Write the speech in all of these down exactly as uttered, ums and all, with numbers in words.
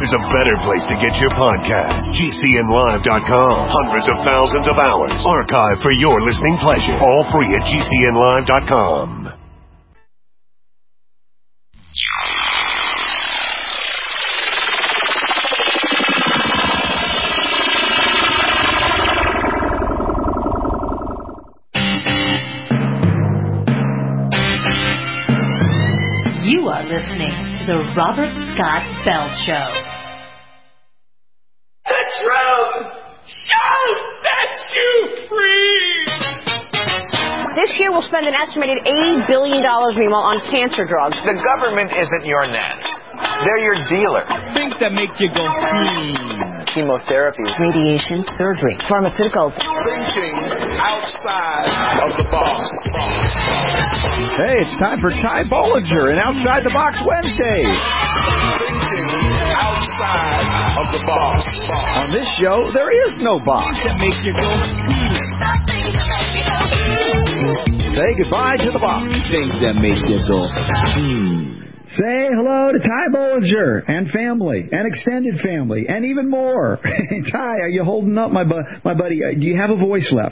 there's a better place to get your podcast. G C N live dot com. Hundreds of thousands of hours archived for your listening pleasure. All free at G C N live dot com. You are listening to The Robert Scott Bell Show. The drum shall set you free! This year we'll spend an estimated eighty billion dollars, meanwhile, on cancer drugs. The government isn't your nan. They're your dealer. Things that make you go, hmm. Chemotherapy. Radiation, surgery, pharmaceuticals. Thinking outside of the box. Hey, it's time for Ty Bollinger and Outside the Box Wednesday. Thinking outside of the box. On this show, there is no box. Things that make you go, hmm. Say goodbye to the box. Things that make you go, hmm. Say hello to Ty Bollinger and family and extended family and even more. Ty, are you holding up, my bu- my buddy? Do you have a voice left?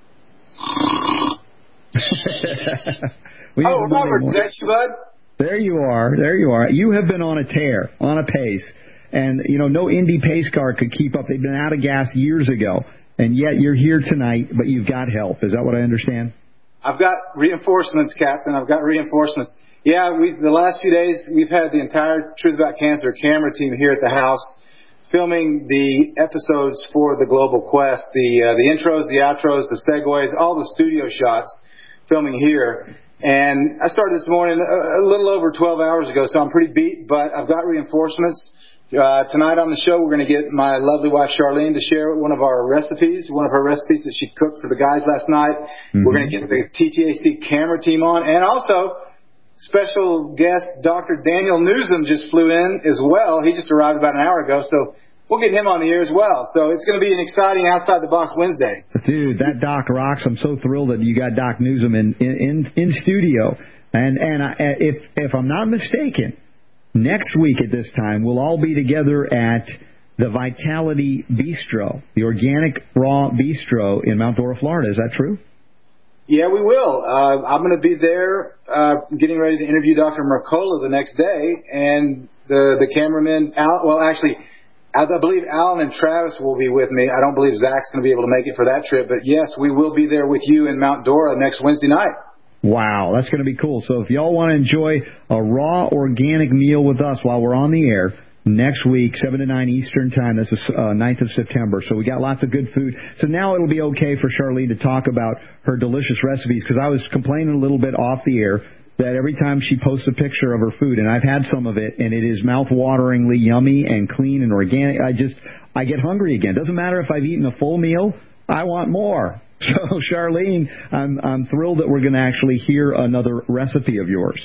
Oh, Robert, is that you, bud? There you are. There you are. You have been on a tear, on a pace. And, you know, no Indy pace car could keep up. They've been out of gas years ago. And yet you're here tonight, but you've got help. Is that what I understand? I've got reinforcements, Captain. I've got reinforcements. Yeah, we the last few days we've had the entire Truth About Cancer camera team here at the house filming the episodes for the Global Quest, the uh, the intros, the outros, the segues, all the studio shots filming here. And I started this morning a, a little over twelve hours ago, so I'm pretty beat, but I've got reinforcements. Uh, tonight on the show, we're going to get my lovely wife Charlene to share one of our recipes, one of her recipes that she cooked for the guys last night. Mm-hmm. We're going to get the T T A C camera team on, and also special guest Doctor Daniel Newsom just flew in as well. He just arrived about an hour ago, so we'll get him on the air as well. So it's going to be an exciting Outside the Box Wednesday. Dude, that Doc rocks. I'm so thrilled that you got Doc Newsom in in, in studio. And and I, if if I'm not mistaken, next week at this time we'll all be together at the Vitality Bistro, the Organic Raw Bistro in Mount Dora, Florida. Is that true? Yeah, we will. Uh, I'm going to be there uh, getting ready to interview Doctor Mercola the next day, and the the cameraman, Al, well, actually, I believe Alan and Travis will be with me. I don't believe Zach's going to be able to make it for that trip, but yes, we will be there with you in Mount Dora next Wednesday night. Wow, that's going to be cool. So if y'all want to enjoy a raw organic meal with us while we're on the air, next week, seven to nine Eastern Time. That's the uh, ninth of September. So we got lots of good food. So now it'll be okay for Charlene to talk about her delicious recipes, because I was complaining a little bit off the air that every time she posts a picture of her food, and I've had some of it, and it is mouth-wateringly yummy and clean and organic, I just, I get hungry again. Doesn't matter if I've eaten a full meal, I want more. So, Charlene, I'm, I'm thrilled that we're going to actually hear another recipe of yours.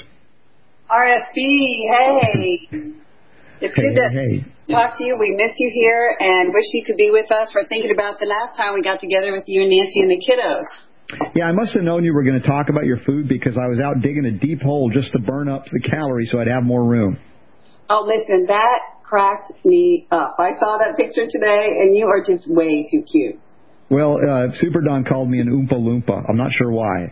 R S B, hey. It's hey, good to hey. talk to you. We miss you here and wish you could be with us. We're thinking about the last time we got together with you and Nancy and the kiddos. Yeah, I must have known you were going to talk about your food because I was out digging a deep hole just to burn up the calories so I'd have more room. Oh, listen, that cracked me up. I saw that picture today, and you are just way too cute. Well, uh, Super Don called me an Oompa Loompa. I'm not sure why.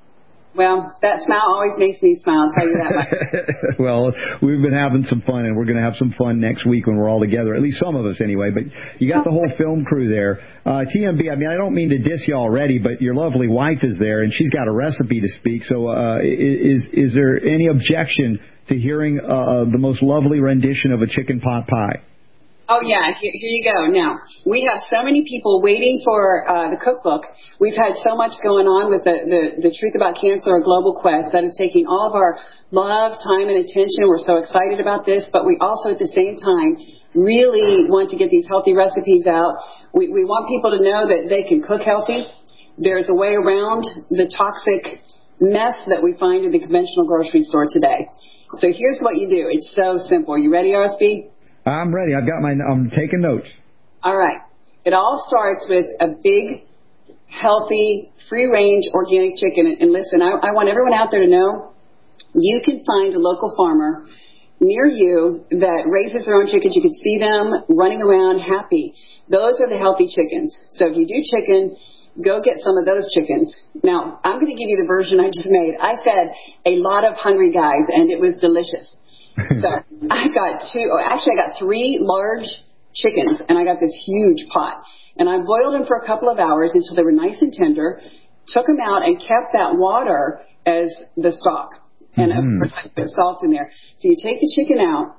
Well, that smile always makes me smile, I'll tell you that much. Well, we've been having some fun, and we're going to have some fun next week when we're all together, at least some of us anyway. But you got the whole film crew there. Uh, T M B, I mean, I don't mean to diss you already, but your lovely wife is there, and she's got a recipe to speak. So uh, is is there any objection to hearing uh, the most lovely rendition of a chicken pot pie? Oh, yeah, here, here you go. Now, we have so many people waiting for uh, the cookbook. We've had so much going on with the, the, the Truth About Cancer Global Quest that is taking all of our love, time, and attention. We're so excited about this, but we also, at the same time, really want to get these healthy recipes out. We, we want people to know that they can cook healthy. There's a way around the toxic mess that we find in the conventional grocery store today. So here's what you do. It's so simple. You ready, R S B? I'm ready. I've got my, I'm taking notes. All right. It all starts with a big, healthy, free-range organic chicken. And listen, I, I want everyone out there to know you can find a local farmer near you that raises their own chickens. You can see them running around happy. Those are the healthy chickens. So if you do chicken, go get some of those chickens. Now, I'm going to give you the version I just made. I fed a lot of hungry guys, and it was delicious. So I got two, or actually I got three large chickens, and I got this huge pot. And I boiled them for a couple of hours until they were nice and tender, took them out, and kept that water as the stock. And, mm-hmm. of course, I put salt in there. So you take the chicken out,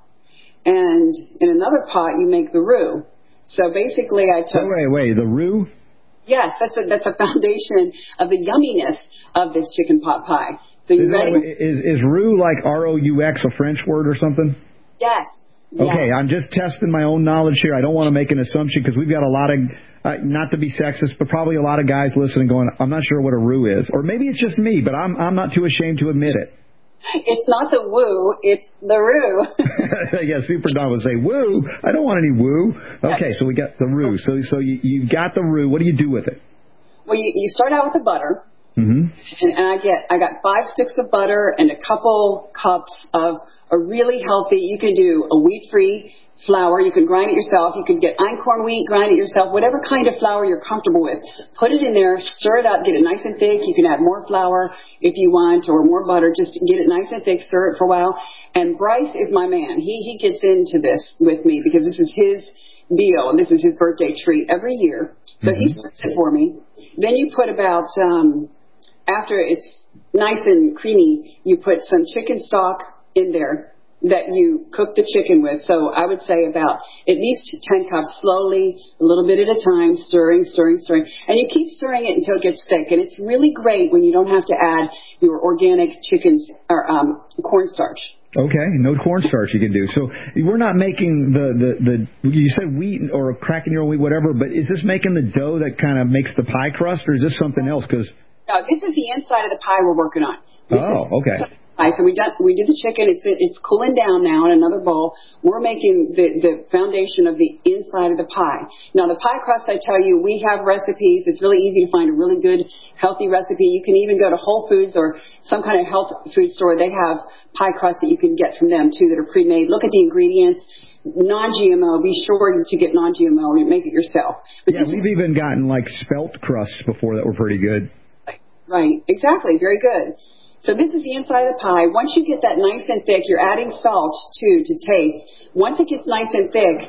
and in another pot, you make the roux. So basically, I took... Wait, wait, the roux? Yes, that's a, that's a foundation of the yumminess of this chicken pot pie. So you is, ready? Is, is roux like R O U X a French word or something? Yes. Okay, yes. I'm just testing my own knowledge here. I don't want to make an assumption because we've got a lot of, uh, not to be sexist, but probably a lot of guys listening going, I'm not sure what a roux is. Or maybe it's just me, but I'm I'm not too ashamed to admit it. It's not the woo, it's the roux. Yeah, Super Don would say, woo, I don't want any woo. Okay, so we got the roux. So so you, you got the roux. What do you do with it? Well, you, you start out with the butter. Mm-hmm. And, and I get, I got five sticks of butter and a couple cups of a really healthy, you can do a wheat-free flour. You can grind it yourself. You can get einkorn wheat, grind it yourself, whatever kind of flour you're comfortable with. Put it in there, stir it up, get it nice and thick. You can add more flour if you want or more butter. Just get it nice and thick, stir it for a while. And Bryce is my man. He, he gets into this with me because this is his deal, and this is his birthday treat every year. So mm-hmm. he stirts it for me. Then you put about, um, after it's nice and creamy, you put some chicken stock in there that you cook the chicken with. So I would say about at least ten cups, slowly, a little bit at a time, stirring, stirring, stirring. And you keep stirring it until it gets thick. And it's really great when you don't have to add your organic chicken's or um, cornstarch. Okay, no cornstarch you can do. So we're not making the, the, the, you said wheat or cracking your own wheat, whatever, but is this making the dough that kind of makes the pie crust, or is this something else? Cause no, this is the inside of the pie we're working on. This oh, is, okay. So we done, we did the chicken. It's it's cooling down now in another bowl. We're making the, the foundation of the inside of the pie. Now, the pie crust, I tell you, we have recipes. It's really easy to find a really good, healthy recipe. You can even go to Whole Foods or some kind of health food store. They have pie crusts that you can get from them, too, that are pre-made. Look at the ingredients. Non-G M O. Be sure to get non-G M O and make it yourself. But yeah, we've is, even gotten, like, spelt crusts before that were pretty good. Right. Exactly. Very good. So this is the inside of the pie. Once you get that nice and thick, you're adding salt, too, to taste. Once it gets nice and thick,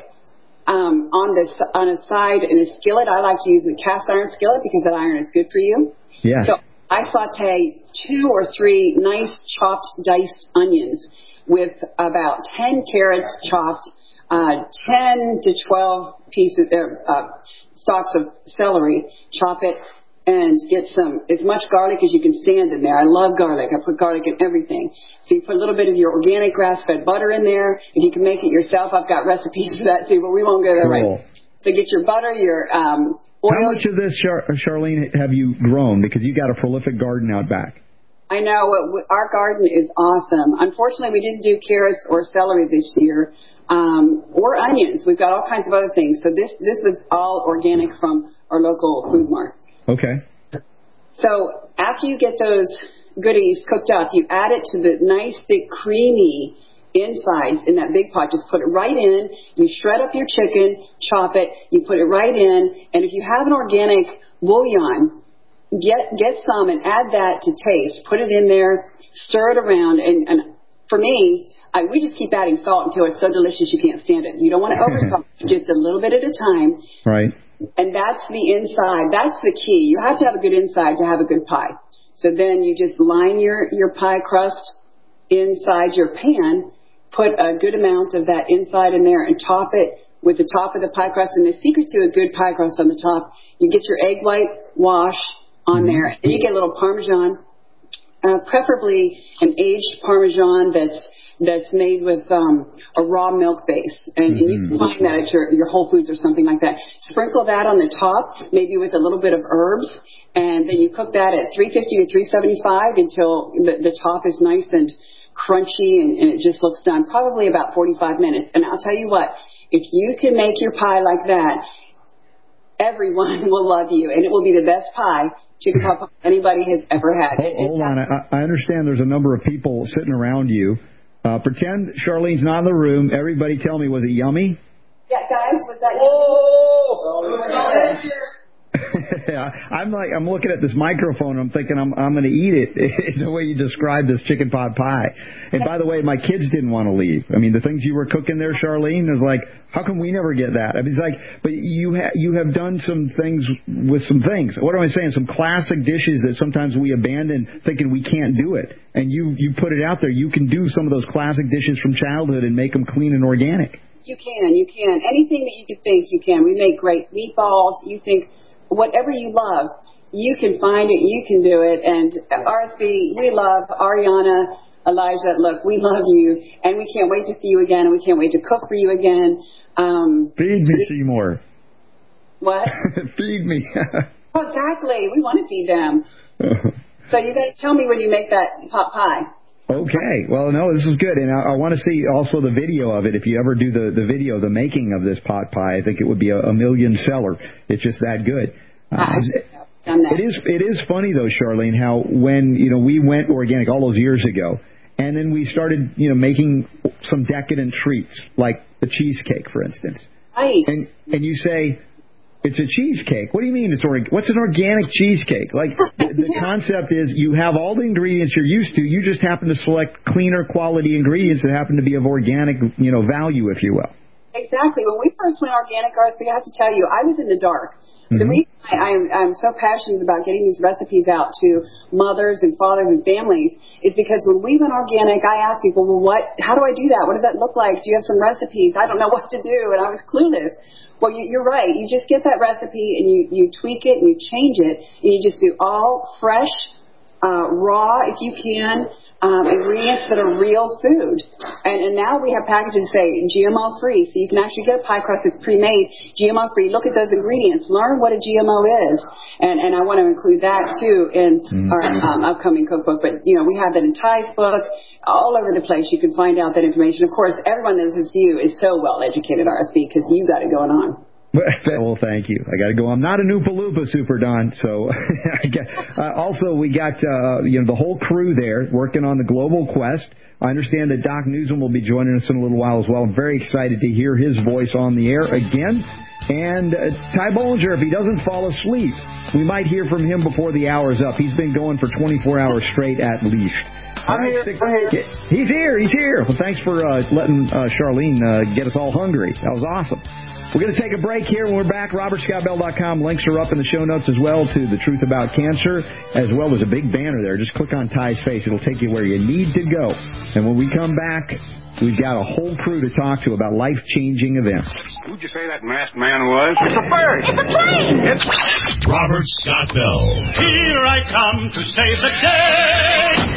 um, on this on a side in a skillet, I like to use a cast iron skillet because that iron is good for you. Yeah. So I saute two or three nice chopped, diced onions with about ten carrots chopped, uh, ten to twelve pieces, uh, uh, stalks of celery, chop it, and get some, as much garlic as you can stand in there. I love garlic. I put garlic in everything. So you put a little bit of your organic grass-fed butter in there. If you can make it yourself, I've got recipes for that too, but we won't go there cool. right. So get your butter, your um, oil. How much of this, Char- Charlene, have you grown? Because you got a prolific garden out back. I know. Our garden is awesome. Unfortunately, we didn't do carrots or celery this year, um, or onions. We've got all kinds of other things. So this, this was all organic from our local food mart. Okay. So after you get those goodies cooked up, you add it to the nice, thick, creamy insides in that big pot. Just put it right in. You shred up your chicken, chop it. You put it right in. And if you have an organic bouillon, get get some and add that to taste. Put it in there. Stir it around. And, and for me, I, we just keep adding salt until it's so delicious you can't stand it. You don't want to oversalt. Just a little bit at a time. Right. And that's the inside. That's the key. You have to have a good inside to have a good pie. So then you just line your, your pie crust inside your pan, put a good amount of that inside in there, and top it with the top of the pie crust. And the secret to a good pie crust on the top, you get your egg white wash on there, and you get a little Parmesan, uh, preferably an aged Parmesan that's that's made with um, a raw milk base. And, mm-hmm. and you can find that at your, your Whole Foods or something like that. Sprinkle that on the top, maybe with a little bit of herbs, and then you cook that at three fifty to three seventy-five until the, the top is nice and crunchy and, and it just looks done. Probably about forty-five minutes. And I'll tell you what, if you can make your pie like that, everyone will love you, and it will be the best pie chicken pot pie anybody has ever had. Hold, hold on. I, I understand there's a number of people sitting around you Uh, pretend Charlene's not in the room. Everybody tell me, was it yummy? Yeah, guys, was that oh, oh, I'm like, I'm looking at this microphone. I'm thinking I'm I'm going to eat it. The way you described this chicken pot pie. And by the way, my kids didn't want to leave. I mean, the things you were cooking there, Charlene, is like, how come we never get that? I mean, it's like, but you ha- you have done some things with some things. What am I saying? Some classic dishes that sometimes we abandon, thinking we can't do it. And you you put it out there. You can do some of those classic dishes from childhood and make them clean and organic. You can, you can. Anything that you could think, you can. We make great meatballs. You think. Whatever you love, you can find it, you can do it. And R S B, we love Ariana, Elijah. Look, we love you, and we can't wait to see you again, and we can't wait to cook for you again. Um, Feed me, Seymour. What? Feed me. Oh, exactly. We want to feed them. So you got to tell me when you make that pot pie. Okay. Well, no, this is good. And I, I want to see also the video of it. If you ever do the, the video, the making of this pot pie, I think it would be a, a million seller. It's just that good. Uh, done that. It is, it is funny, though, Charlene, how when, you know, we went organic all those years ago, and then we started, you know, making some decadent treats, like the cheesecake, for instance. Nice. And, and you say, it's a cheesecake. What do you mean it's organic? What's an organic cheesecake? Like, the, the concept is you have all the ingredients you're used to. You just happen to select cleaner quality ingredients that happen to be of organic, you know, value, if you will. Exactly. When we first went organic, R C, I have to tell you, I was in the dark. Mm-hmm. The reason I, I'm, I'm so passionate about getting these recipes out to mothers and fathers and families is because when we went organic, I asked people, well, what? How do I do that? What does that look like? Do you have some recipes? I don't know what to do, and I was clueless. Well, you, you're right. You just get that recipe and you, you tweak it and you change it, and you just do all fresh, uh, raw, if you can, um, ingredients that are real food. And, and now we have packages that say G M O free, so you can actually get a pie crust that's pre-made, G M O free. Look at those ingredients. Learn what a G M O is. And, and I want to include that, too, in mm-hmm. our um, upcoming cookbook. But, you know, we have that in Ty's book. All over the place, you can find out that information. Of course, everyone knows this you is so well educated, R S B, because you got it going on. Well, thank you. I got to go. I'm not a Noopa Loopa, Super Don. So, I get, uh, also, we got uh, you know the whole crew there working on the Global Quest. I understand that Doc Newsom will be joining us in a little while as well. I'm very excited to hear his voice on the air again. And uh, Ty Bollinger, if he doesn't fall asleep, we might hear from him before the hour's up. He's been going for twenty-four hours straight at least. I'm right, here. stick, I'm here. He's here. He's here. Well, thanks for uh, letting uh, Charlene uh, get us all hungry. That was awesome. We're going to take a break here. When we're back, robert scott bell dot com. Links are up in the show notes as well to The Truth About Cancer, as well as a big banner there. Just click on Ty's face. It'll take you where you need to go. And when we come back, we've got a whole crew to talk to about life-changing events. Who'd you say that masked man was? It's a bird. It's a plane. It's Robert Scott Bell. Here I come to save the day.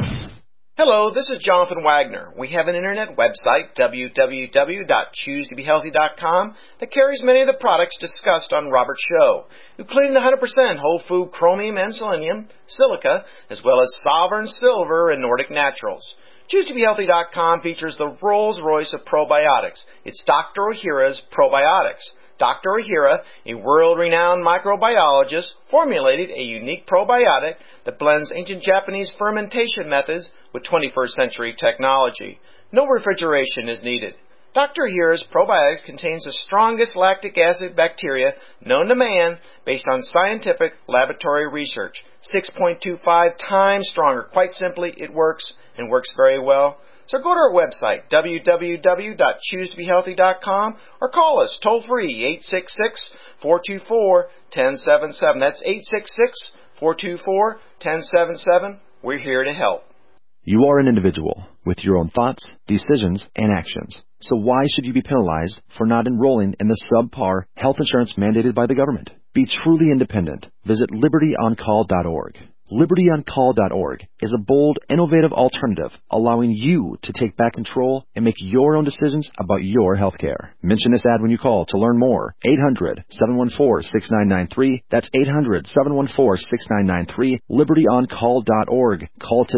Hello, this is Jonathan Wagner. We have an internet website, w w w dot choose to be healthy dot com, that carries many of the products discussed on Robert's show, including the one hundred percent whole food chromium and selenium, silica, as well as Sovereign Silver and Nordic Naturals. choose to be healthy dot com features the Rolls-Royce of probiotics. It's Doctor Ohhira's Probiotics. Doctor Ohhira, a world-renowned microbiologist, formulated a unique probiotic that blends ancient Japanese fermentation methods with twenty-first century technology. No refrigeration is needed. Doctor Ohhira's probiotics contains the strongest lactic acid bacteria known to man based on scientific laboratory research. six point two five times stronger. Quite simply, it works and works very well. So go to our website, w w w dot choose to be healthy dot com, or call us toll-free, eight six six, four two four, one zero seven seven. That's eight six six, four two four, one zero seven seven. We're here to help. You are an individual with your own thoughts, decisions, and actions. So why should you be penalized for not enrolling in the subpar health insurance mandated by the government? Be truly independent. Visit liberty on call dot org. liberty on call dot org is a bold, innovative alternative allowing you to take back control and make your own decisions about your health care. Mention this ad when you call to learn more. eight hundred, seven one four, six nine nine three. That's eight hundred, seven one four, six nine nine three. liberty on call dot org. Call today.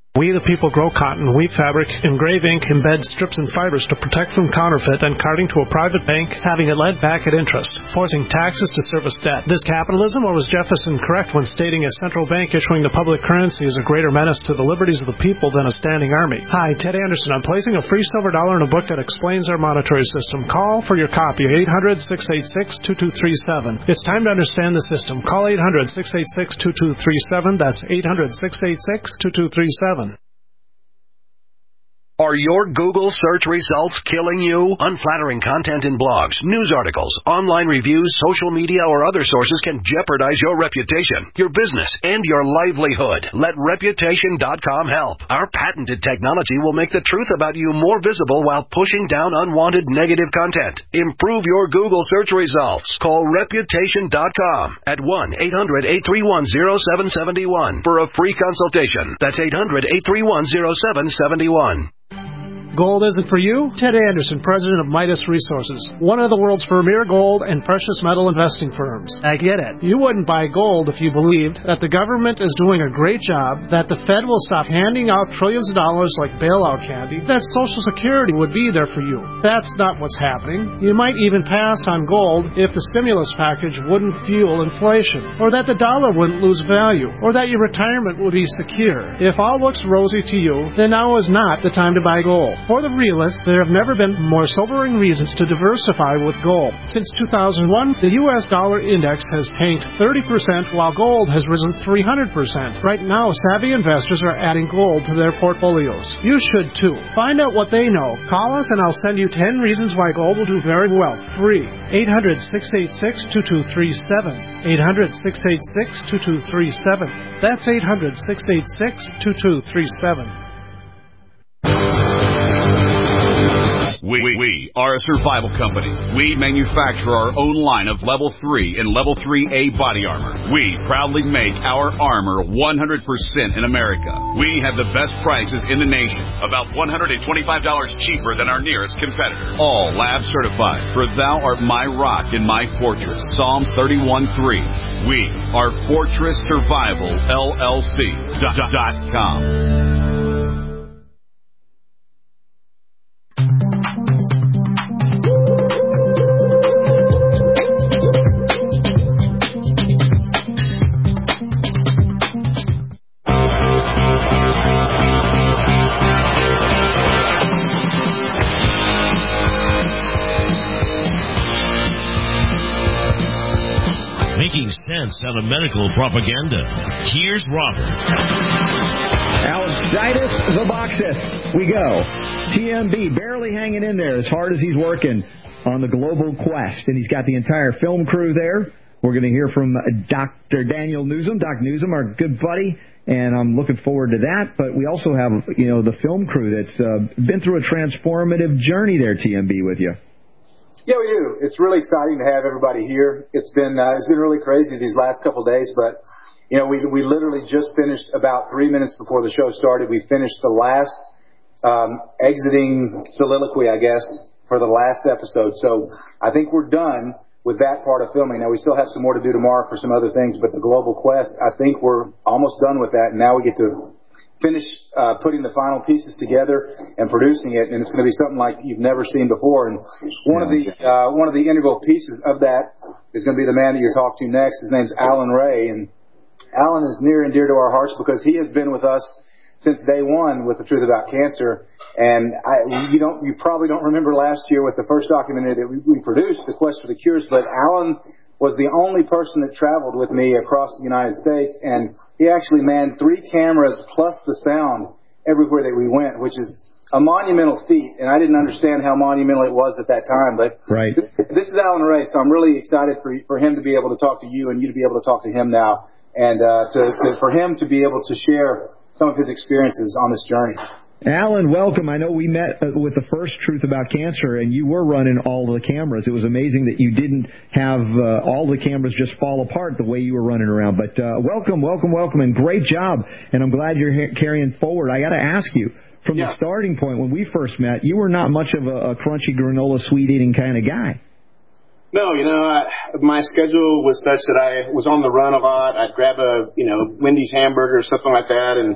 We the people grow cotton, weave fabric, engrave ink, embed strips and fibers to protect from counterfeit and carting to a private bank, having it lent back at interest, forcing taxes to service debt. This capitalism, or was Jefferson correct when stating a central bank issuing the public currency is a greater menace to the liberties of the people than a standing army? Hi, Ted Anderson. I'm placing a free silver dollar in a book that explains our monetary system. Call for your copy, eight hundred, six eight six, two two three seven. It's time to understand the system. Call eight hundred, six eight six, two two three seven. That's eight hundred, six eight six, two two three seven. Are your Google search results killing you? Unflattering content in blogs, news articles, online reviews, social media, or other sources can jeopardize your reputation, your business, and your livelihood. Let Reputation dot com help. Our patented technology will make the truth about you more visible while pushing down unwanted negative content. Improve your Google search results. Call Reputation dot com at one eight hundred, eight three one, zero seven seven one for a free consultation. That's eight hundred, eight three one, zero seven seven one. Gold isn't for you? Ted Anderson, president of Midas Resources, one of the world's premier gold and precious metal investing firms. I get it. You wouldn't buy gold if you believed that the government is doing a great job, that the Fed will stop handing out trillions of dollars like bailout candy, that Social Security would be there for you. That's not what's happening. You might even pass on gold if the stimulus package wouldn't fuel inflation, or that the dollar wouldn't lose value, or that your retirement would be secure. If all looks rosy to you, then now is not the time to buy gold. For the realists, there have never been more sobering reasons to diversify with gold. Since two thousand one, the U S dollar index has tanked thirty percent while gold has risen three hundred percent. Right now, savvy investors are adding gold to their portfolios. You should too. Find out what they know. Call us and I'll send you ten reasons why gold will do very well. Free. eight hundred, six eight six, two two three seven. eight hundred, six eight six, two two three seven. That's eight hundred, six eight six, two two three seven. We, we are a survival company. We manufacture our own line of Level three and Level three A body armor. We proudly make our armor one hundred percent in America. We have the best prices in the nation, about one hundred twenty-five dollars cheaper than our nearest competitor. All lab certified, for thou art my rock and my fortress. Psalm thirty-one three. We are Fortress Survival L L C dot com. Sense out of medical propaganda. Here's Robert. Alcides Zabaxis. We go. T M B barely hanging in there as hard as he's working on the global quest. And he's got the entire film crew there. We're going to hear from Doctor Daniel Newsom. Doc Newsom, our good buddy. And I'm looking forward to that. But we also have, you know, the film crew that's uh, been through a transformative journey there, T M B, with you. Yeah, we do. It's really exciting to have everybody here. It's been uh, it's been really crazy these last couple of days, but you know, we we literally just finished about three minutes before the show started. We finished the last um, exiting soliloquy, I guess, for the last episode. So I think we're done with that part of filming. Now we still have some more to do tomorrow for some other things, but the Global Quest, I think we're almost done with that. And now we get to finish uh, putting the final pieces together and producing it, and it's going to be something like you've never seen before. And one of the uh, one of the integral pieces of that is going to be the man that you're talking to next. His name's Alan Ray, and Alan is near and dear to our hearts because he has been with us since day one with the truth about cancer. And I, you don't, you probably don't remember last year with the first documentary that we, we produced, The Quest for the Cures, but Alan was the only person that traveled with me across the United States, and he actually manned three cameras plus the sound everywhere that we went, which is a monumental feat, and I didn't understand how monumental it was at that time, but right. this, this is Alan Ray, so I'm really excited for for him to be able to talk to you and you to be able to talk to him now, and uh, to, to for him to be able to share some of his experiences on this journey. Alan, welcome. I know we met with the first Truth About Cancer, and you were running all the cameras. It was amazing that you didn't have uh, all the cameras just fall apart the way you were running around. But uh, welcome, welcome, welcome, and great job. And I'm glad you're ha- carrying forward. I got to ask you, from yeah. the starting point when we first met, you were not much of a, a crunchy granola, sweet-eating kind of guy. No, you know, I, my schedule was such that I was on the run a lot. I'd grab a, you know, Wendy's hamburger or something like that, and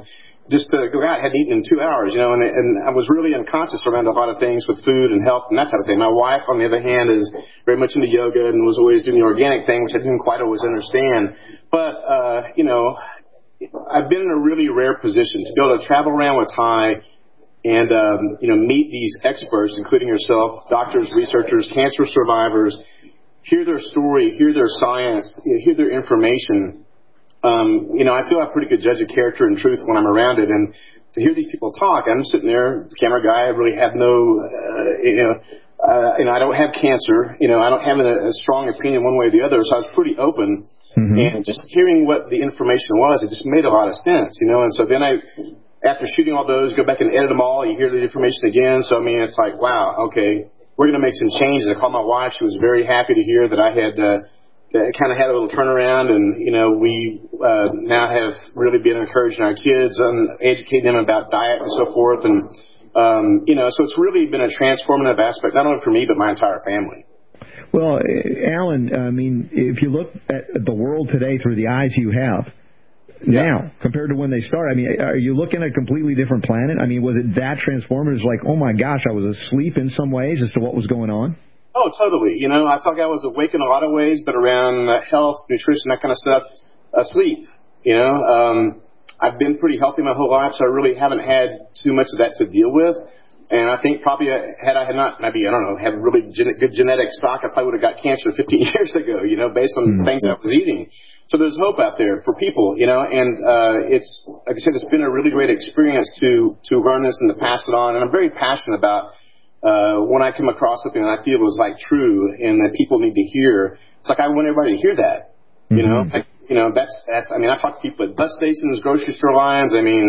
just to go out, I hadn't eaten in two hours, you know, and, and I was really unconscious around a lot of things with food and health and that type of thing. My wife, on the other hand, is very much into yoga and was always doing the organic thing, which I didn't quite always understand. But, uh, you know, I've been in a really rare position to be able to travel around with Ty and, um, you know, meet these experts, including yourself, doctors, researchers, cancer survivors, hear their story, hear their science, you know, hear their information. Um, you know, I feel I'm a pretty good judge of character and truth when I'm around it. And to hear these people talk, I'm sitting there, the camera guy, I really have no, uh, you know, uh, you know, I don't have cancer. You know, I don't have a, a strong opinion one way or the other. So I was pretty open. Mm-hmm. And just hearing what the information was, it just made a lot of sense, you know. And so then I, after shooting all those, go back and edit them all. You hear the information again. So, I mean, it's like, wow, okay, we're going to make some changes. I called my wife. She was very happy to hear that I had, uh, kind of had a little turnaround, and, you know, we uh, now have really been encouraging our kids and educating them about diet and so forth. And, um, you know, so it's really been a transformative aspect, not only for me, but my entire family. Well, Alan, I mean, if you look at the world today through the eyes you have yeah. now compared to when they started, I mean, are you looking at a completely different planet? I mean, was it that transformative? It's like, oh, my gosh, I was asleep in some ways as to what was going on? Oh, totally. You know, I thought I was awake in a lot of ways, but around uh, health, nutrition, that kind of stuff, asleep. You know, um, I've been pretty healthy my whole life, so I really haven't had too much of that to deal with. And I think probably had I had not, maybe, I don't know, had really gen- good genetic stock, I probably would have got cancer fifteen years ago, you know, based on mm-hmm. things I was eating. So there's hope out there for people, you know, and uh, it's, like I said, it's been a really great experience to, to learn this and to pass it on. And I'm very passionate about Uh, when I come across something that I feel is like true and that people need to hear, it's like I want everybody to hear that. Mm-hmm. You know, like, you know, that's, that's, I mean, I talk to people at bus stations, grocery store lines. I mean,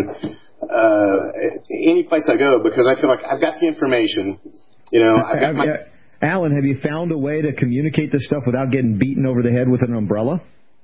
uh, any place I go, because I feel like I've got the information, you know, I've got my. Alan, have you found a way to communicate this stuff without getting beaten over the head with an umbrella?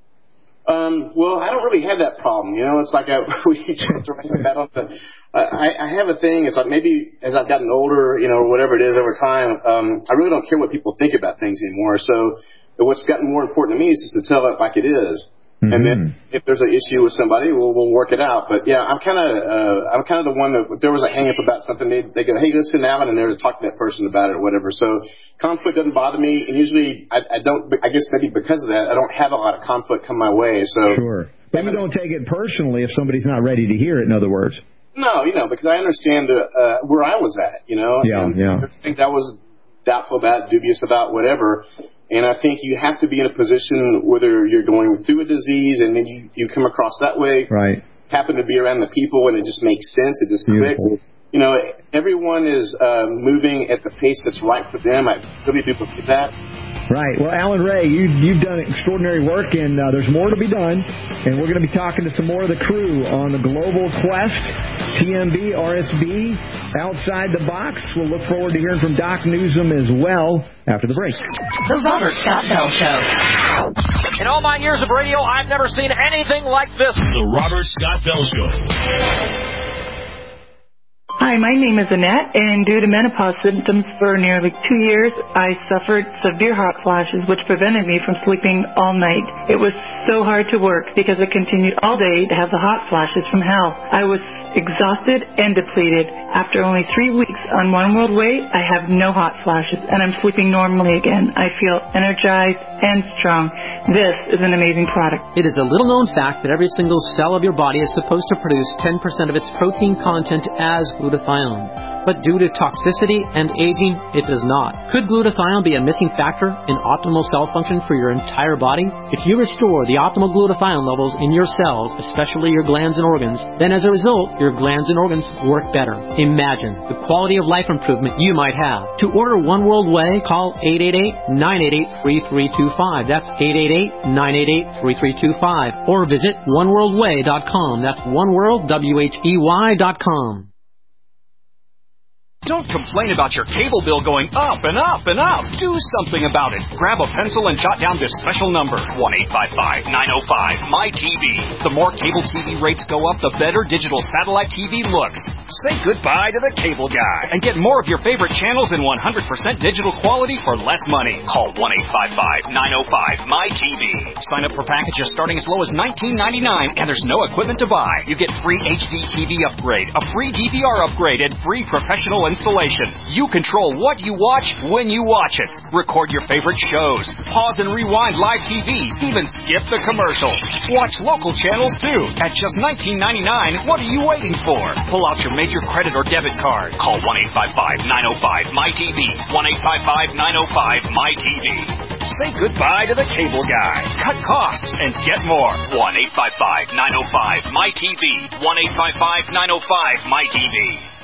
Um, well, I don't really have that problem. You know, it's like I, we joked around about the, I, I have a thing. It's like maybe as I've gotten older, you know, or whatever it is over time, um, I really don't care what people think about things anymore. So what's gotten more important to me is just to tell it like it is. Mm-hmm. And then if there's an issue with somebody, we'll, we'll work it out. But yeah, I'm kind of, uh, I'm kind of the one that if there was a hang up about something, they, they go, hey, let's sit down and there to talk to that person about it or whatever. So conflict doesn't bother me. And usually I, I don't, I guess maybe because of that, I don't have a lot of conflict come my way. So sure. But you don't take it personally if somebody's not ready to hear it, in other words. No, you know, because I understand uh, where I was at, you know. Yeah, and yeah. There's things I was doubtful about, dubious about, whatever. And I think you have to be in a position, whether you're going through a disease and then you, you come across that way, right? Happen to be around the people and it just makes sense, it just Beautiful. clicks. You know, everyone is uh, moving at the pace that's right for them. I really do believe that. Right. Well, Alan Ray, you, you've done extraordinary work, and uh, there's more to be done. And we're going to be talking to some more of the crew on the Global Quest, T M B, R S B, Outside the Box. We'll look forward to hearing from Doc Newsom as well after the break. The Robert Scott Bell Show. In all my years of radio, I've never seen anything like this. The Robert Scott Bell Show. Hi, my name is Annette, and due to menopause symptoms for nearly two years, I suffered severe hot flashes, which prevented me from sleeping all night. It was so hard to work because I continued all day to have the hot flashes from hell. I was exhausted and depleted. After only three weeks on One World Way, I have no hot flashes, and I'm sleeping normally again. I feel energized and strong. This is an amazing product. It is a little-known fact that every single cell of your body is supposed to produce ten percent of its protein content as glutathione. But due to toxicity and aging, it does not. Could glutathione be a missing factor in optimal cell function for your entire body? If you restore the optimal glutathione levels in your cells, especially your glands and organs, then as a result, your glands and organs work better. Imagine the quality of life improvement you might have. To order One World Way, call eight eight eight, nine eight eight, three three two five. That's eight eight eight, nine eight eight, three three two five. Or visit one world way dot com. That's oneworld, W H E Y dot com. Don't complain about your cable bill going up and up and up. Do something about it. Grab a pencil and jot down this special number, one eight five five, nine oh five, M Y T V. The more cable T V rates go up, the better digital satellite T V looks. Say goodbye to the cable guy and get more of your favorite channels in one hundred percent digital quality for less money. Call one eight five five, nine oh five, M Y T V. Sign up for packages starting as low as nineteen ninety-nine, and there's no equipment to buy. You get free H D T V upgrade, a free D V R upgrade, and free professional installation. You control what you watch when you watch it. Record your favorite shows. Pause and rewind live T V. Even skip the commercials. Watch local channels too. At just nineteen ninety-nine, what are you waiting for? Pull out your major credit or debit card. Call one eight five five, nine oh five, M Y T V. one eight five five, nine oh five, M Y T V. Say goodbye to the cable guy. Cut costs and get more. one eight five five, nine oh five, M Y T V. one eight five five, nine oh five, M Y T V.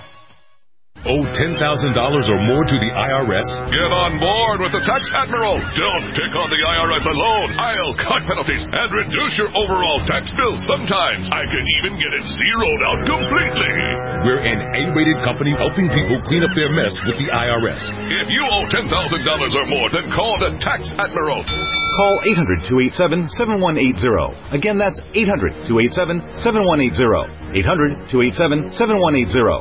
Owe ten thousand dollars or more to the I R S? Get on board with the Tax Admiral. Don't take on the I R S alone. I'll cut penalties and reduce your overall tax bill. Sometimes I can even get it zeroed out completely. We're an A-rated company helping people clean up their mess with the I R S. If you owe ten thousand dollars or more, then call the Tax Admiral. Call eight hundred, two eight seven, seven one eight zero. Again, that's eight hundred, two eight seven, seven one eight zero. eight hundred, two eight seven, seven one eight zero.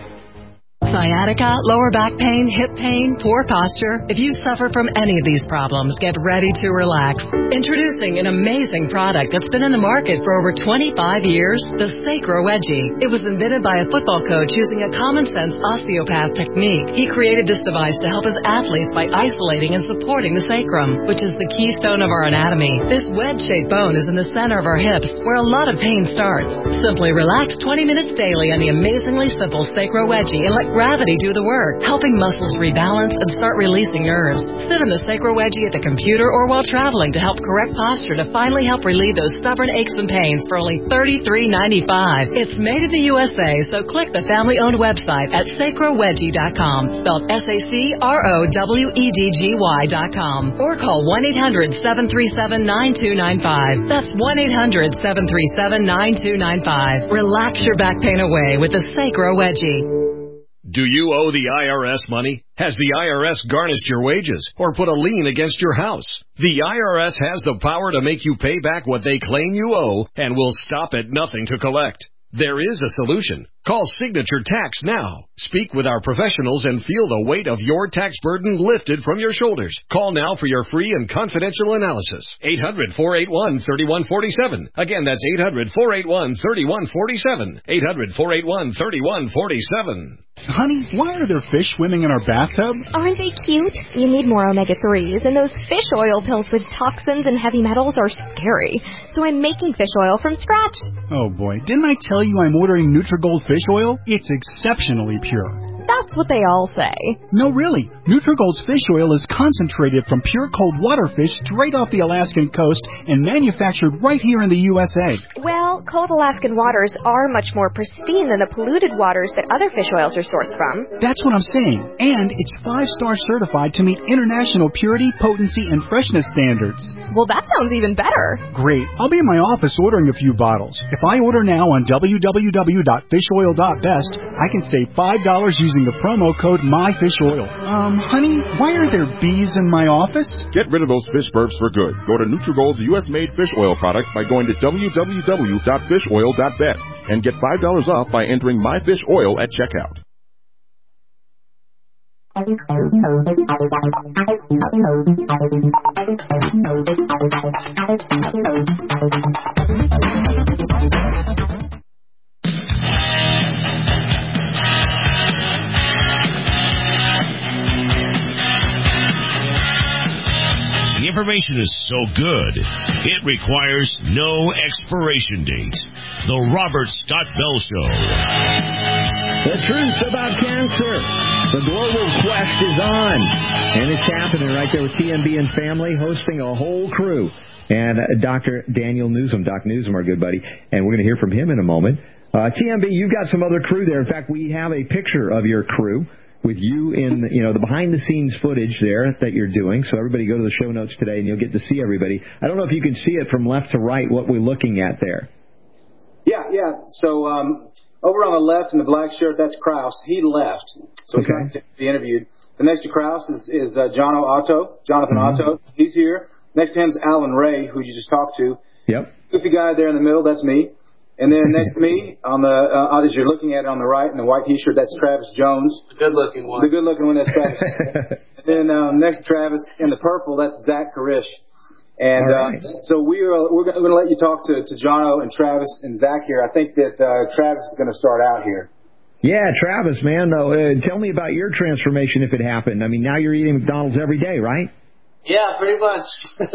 Sciatica, lower back pain, hip pain, poor posture. If you suffer from any of these problems, get ready to relax. Introducing an amazing product that's been in the market for over twenty-five years, the Sacro Wedgie. It was invented by a football coach using a common-sense osteopath technique. He created this device to help his athletes by isolating and supporting the sacrum, which is the keystone of our anatomy. This wedge-shaped bone is in the center of our hips, where a lot of pain starts. Simply relax twenty minutes daily on the amazingly simple Sacro Wedgie and let gravity do the work, helping muscles rebalance and start releasing nerves. Sit in the Sacro Wedgie at the computer or while traveling to help correct posture to finally help relieve those stubborn aches and pains for only thirty-three ninety-five. It's made in the U S A, so click the family-owned website at sacro wedgie dot com, spelled S A C R O W E D G Y dot com, or call one eight hundred, seven three seven, nine two nine five. That's one eight hundred, seven three seven, nine two nine five. Relax your back pain away with the Sacro Wedgie. Do you owe the I R S money? Has the I R S garnished your wages or put a lien against your house? The I R S has the power to make you pay back what they claim you owe and will stop at nothing to collect. There is a solution. Call Signature Tax now. Speak with our professionals and feel the weight of your tax burden lifted from your shoulders. Call now for your free and confidential analysis. eight hundred, four eight one, three one four seven. Again, that's eight hundred, four eight one, three one four seven. eight hundred, four eight one, three one four seven. Honey, why are there fish swimming in our bathtub? Aren't they cute? You need more omega threes, and those fish oil pills with toxins and heavy metals are scary. So I'm making fish oil from scratch. Oh boy, didn't I tell you I'm ordering Nutrigold fish oil? It's exceptionally pure. That's what they all say. No, really. Nutrigold's fish oil is concentrated from pure cold water fish straight off the Alaskan coast and manufactured right here in the U S A. Well, cold Alaskan waters are much more pristine than the polluted waters that other fish oils are sourced from. That's what I'm saying. And it's five-star certified to meet international purity, potency, and freshness standards. Well, that sounds even better. Great. I'll be in my office ordering a few bottles. If I order now on w w w dot fish oil dot best, I can save five dollars using the promo code MyFishOil. Um, honey, why are there bees in my office? Get rid of those fish burps for good. Go to Nutrigold's U S-made fish oil products by going to w w w dot fish oil dot best and get five dollars off by entering MyFishOil at checkout. The information is so good, it requires no expiration date. The Robert Scott Bell Show. The truth about cancer. The global quest is on. And it's happening right there with T M B and Family, hosting a whole crew. And uh, Doctor Daniel Newsom, Doc Newsom, our good buddy. And we're going to hear from him in a moment. Uh, T M B, you've got some other crew there. In fact, we have a picture of your crew with you in, you know, the behind-the-scenes footage there that you're doing. So everybody go to the show notes today, and you'll get to see everybody. I don't know if you can see it from left to right, what we're looking at there. Yeah, yeah. So um, over on the left in the black shirt, that's Krause. He left, so he's not going to be interviewed. The next to Krause is, is uh, John Otto, Jonathan mm-hmm. Otto. He's here. Next to him is Alan Ray, who you just talked to. Yep. Goofy guy there in the middle, that's me. And then next to me, on the uh, as you're looking at it on the right in the white T-shirt, that's Travis Jones. The good-looking one. The good-looking one, that's Travis. And then um, next to Travis in the purple, that's Zach Karish. And right. uh, so we are, we're going to let you talk to, to Jono and Travis and Zach here. I think that uh, Travis is going to start out here. Yeah, Travis, man, though, uh, tell me about your transformation if it happened. I mean, now you're eating McDonald's every day, right? Yeah, pretty much.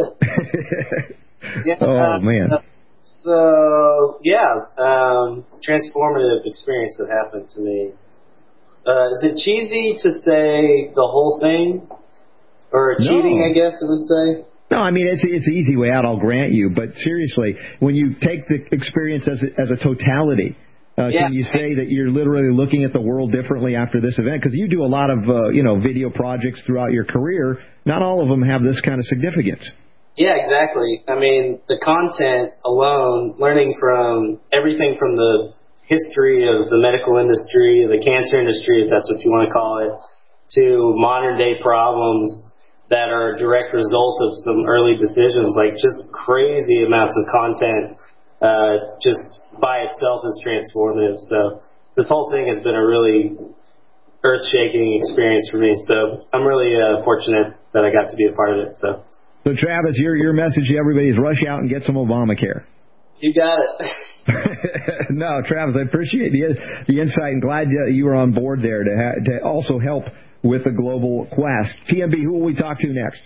yeah, oh, uh, man. Uh, so, yeah, um, transformative experience that happened to me. Uh, is it cheesy to say the whole thing? Or cheating, no. I guess I would say? No, I mean, it's it's an easy way out, I'll grant you. But seriously, when you take the experience as a, as a totality, uh, yeah. can you say that you're literally looking at the world differently after this event? Because you do a lot of, uh, you know, video projects throughout your career. Not all of them have this kind of significance. Yeah, exactly. I mean, the content alone, learning from everything from the history of the medical industry, the cancer industry, if that's what you want to call it, to modern day problems that are a direct result of some early decisions, like just crazy amounts of content uh, just by itself is transformative. So this whole thing has been a really earth-shaking experience for me. So I'm really uh, fortunate that I got to be a part of it. So, so Travis, your your message to everybody is rush out and get some Obamacare. You got it. No, Travis, I appreciate the the insight and glad you were on board there to ha- to also help with the global quest. T M B, who will we talk to next?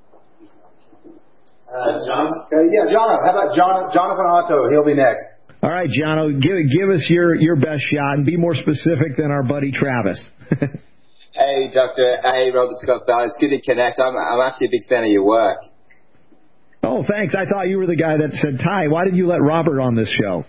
Uh, John? Uh, yeah, Jono. How about John, Jonathan Otto? He'll be next. All right, Jono, give give us your, your best shot and be more specific than our buddy Travis. Hey, Doctor Hey, Robert Scott Bell. It's good to connect. I'm I'm actually a big fan of your work. Oh, thanks. I thought you were the guy that said, Ty, why did you let Robert on this show?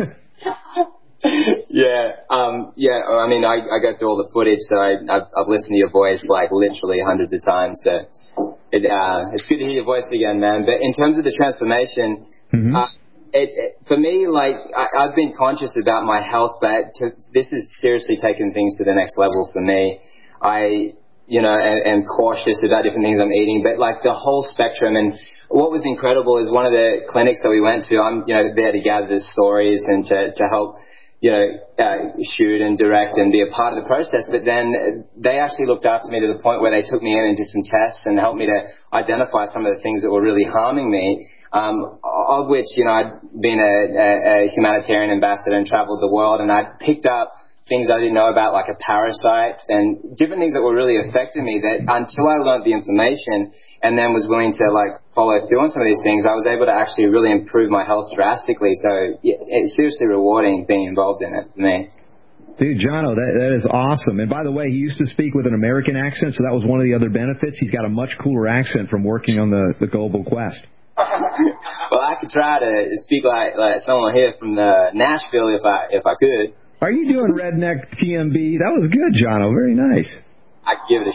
yeah, um, yeah. I mean, I, I go through all the footage, so I, I've, I've listened to your voice like literally hundreds of times. So it, uh, it's good to hear your voice again, man. But in terms of the transformation, mm-hmm. uh, it, it, for me, like I, I've been conscious about my health, but to, this has seriously taken things to the next level for me. I, you know, am, am cautious about different things I'm eating, but like the whole spectrum. And what was incredible is one of the clinics that we went to, I'm, you know, there to gather the stories and to, to help, you know, uh, shoot and direct and be a part of the process. But then they actually looked after me to the point where they took me in and did some tests and helped me to identify some of the things that were really harming me, um, of which, you know, I'd been a, a, a humanitarian ambassador and traveled the world, and I'd picked up things I didn't know about, like a parasite and different things that were really affecting me, that until I learned the information and then was willing to like follow through on some of these things, I was able to actually really improve my health drastically. So yeah, it's seriously rewarding being involved in it for me. Dude, Jono, that, that is awesome. And by the way, he used to speak with an American accent, so that was one of the other benefits. He's got a much cooler accent from working on the, the Global Quest. Well, I could try to speak like, like someone here from the Nashville if I if I could. Are you doing redneck T M B? That was good, Jono. Very nice. I could give it a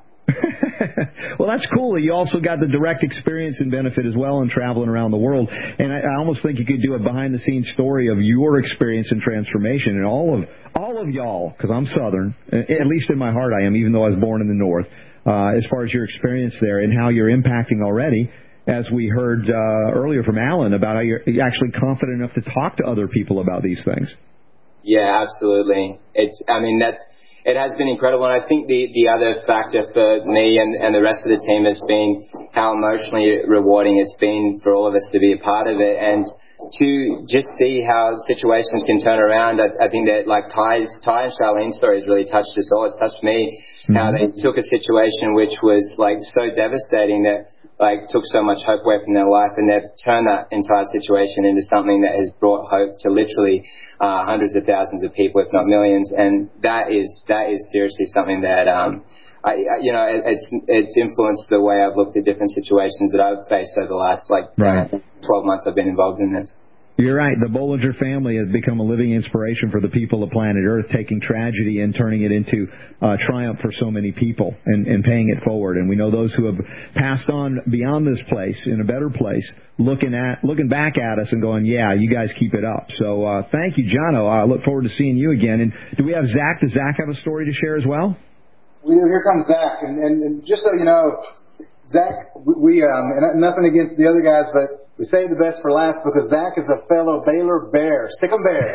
shot. Well, that's cool. You also got the direct experience and benefit as well in traveling around the world. And I, I almost think you could do a behind-the-scenes story of your experience and transformation. And all of all of y'all, because I'm Southern, at least in my heart I am, even though I was born in the North, uh, as far as your experience there and how you're impacting already, as we heard uh, earlier from Alan, about how you're actually confident enough to talk to other people about these things. Yeah, absolutely. It's, I mean, that's, it has been incredible. And I think the, the other factor for me and, and the rest of the team has been how emotionally rewarding it's been for all of us to be a part of it and to just see how situations can turn around. I, I think that like Ty's, Ty and Charlene's stories really touched us all. It's touched me, mm-hmm. how they took a situation which was like so devastating that like took so much hope away from their life, and they've turned that entire situation into something that has brought hope to literally uh, hundreds of thousands of people, if not millions. And that is that is seriously something that um, I, I, you know it, it's it's influenced the way I've looked at different situations that I've faced over the last like right. uh, twelve months I've been involved in this. You're right. The Bollinger family has become a living inspiration for the people of planet Earth, taking tragedy and turning it into uh, triumph for so many people and, and paying it forward. And we know those who have passed on beyond this place, in a better place, looking at looking back at us and going, yeah, you guys keep it up. So uh, thank you, Jono. I look forward to seeing you again. And do we have Zach? Does Zach have a story to share as well? We do. Here comes Zach. And, and, and just so you know, Zach, we, um, and nothing against the other guys, but we save the best for last because Zach is a fellow Baylor Bear. Stick 'em Bears.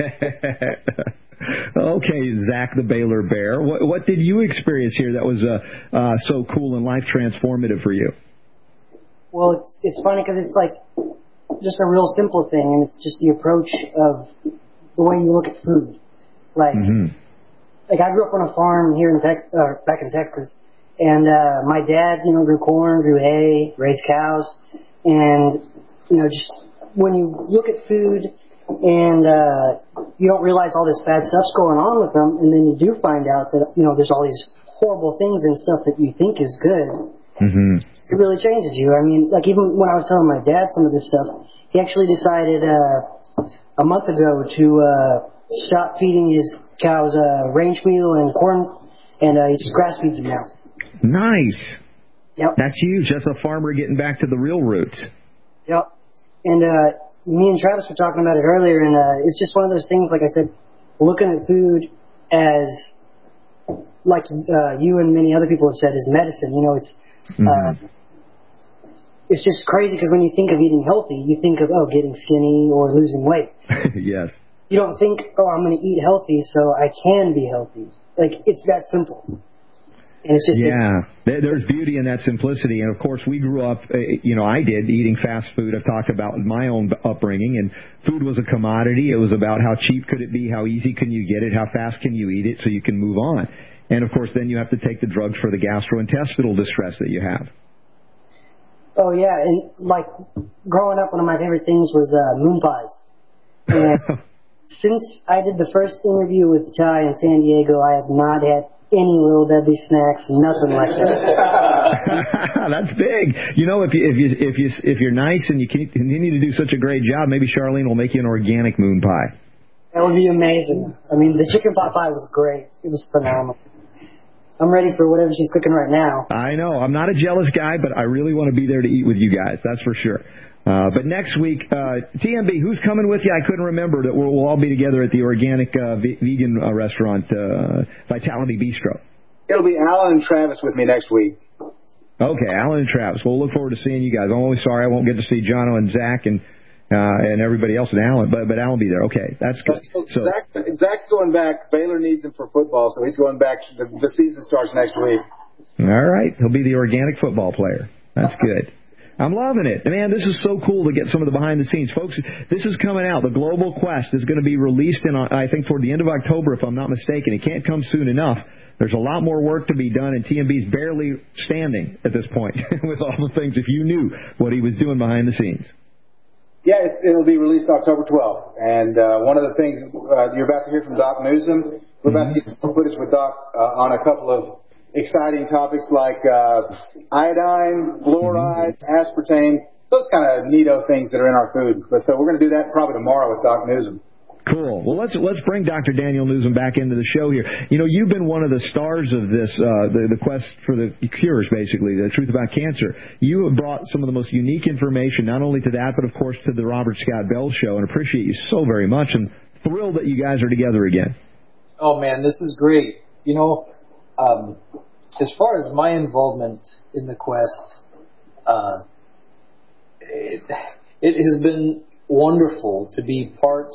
Okay, Zach the Baylor Bear. What, what did you experience here that was uh, uh, so cool and life transformative for you? Well, it's it's funny because it's like just a real simple thing, and it's just the approach of the way you look at food. Like, mm-hmm. like I grew up on a farm here in Tex, uh, back in Texas, and uh, my dad, you know, grew corn, grew hay, raised cows, and you know, just when you look at food and uh, you don't realize all this bad stuff's going on with them, and then you do find out that, you know, there's all these horrible things and stuff that you think is good, mm-hmm. it really changes you. I mean, like even when I was telling my dad some of this stuff, he actually decided uh, a month ago to uh, stop feeding his cows uh, range meal and corn, and uh, he just grass feeds them now. Nice. Yep. That's huge. That's a farmer getting back to the real roots. Yep. And uh, me and Travis were talking about it earlier, and uh, it's just one of those things, like I said, looking at food as, like uh, you and many other people have said, is medicine. You know, it's mm-hmm. uh, it's just crazy because when you think of eating healthy, you think of, oh, getting skinny or losing weight. Yes. You don't think, oh, I'm going to eat healthy so I can be healthy. Like, it's that simple. And it's just yeah, a- there's beauty in that simplicity. And, of course, we grew up, you know, I did, eating fast food. I've talked about my own upbringing. And food was a commodity. It was about how cheap could it be, how easy can you get it, how fast can you eat it so you can move on. And, of course, then you have to take the drugs for the gastrointestinal distress that you have. Oh, yeah. And, like, growing up, one of my favorite things was uh, moon pies. And since I did the first interview with Ty in San Diego, I have not had any Little Debbie snacks, nothing like that. That's big. You know, if you if you if you if you're nice and you continue to do such a great job, maybe Charlene will make you an organic moon pie. That would be amazing. I mean, the chicken pot pie was great. It was phenomenal. I'm ready for whatever she's cooking right now. I know. I'm not a jealous guy, but I really want to be there to eat with you guys. That's for sure. Uh, but next week, uh, T M B, who's coming with you? I couldn't remember that we'll, we'll all be together at the organic uh, v- vegan uh, restaurant, uh, Vitality Bistro. It'll be Alan and Travis with me next week. Okay, Alan and Travis. We'll look forward to seeing you guys. I'm always sorry I won't get to see Jono and Zach and uh, and everybody else and Alan, but but Alan will be there. Okay, that's good. So Zach, Zach's going back. Baylor needs him for football, so he's going back. The, the season starts next week. All right, he'll be the organic football player. That's good. I'm loving it. Man, this is so cool to get some of the behind-the-scenes. Folks, this is coming out. The Global Quest is going to be released, in, I think, toward the end of October, if I'm not mistaken. It can't come soon enough. There's a lot more work to be done, and T M B's barely standing at this point with all the things, if you knew what he was doing behind the scenes. Yeah, it, it'll be released October twelfth. And uh, one of the things uh, you're about to hear from Doc Newsom, we're about to get some footage with Doc uh, on a couple of exciting topics like uh, iodine, fluoride, aspartame, those kind of neato things that are in our food. So we're going to do that probably tomorrow with Doc Newsom. Cool. Well, let's let's bring Doctor Daniel Newsom back into the show here. You know, you've been one of the stars of this, uh, the, the quest for the cures, basically, the truth about cancer. You have brought some of the most unique information, not only to that, but, of course, to the Robert Scott Bell Show, and appreciate you so very much, and thrilled that you guys are together again. Oh, man, this is great. You know, um, as far as my involvement in the quest, uh, it, it has been wonderful to be part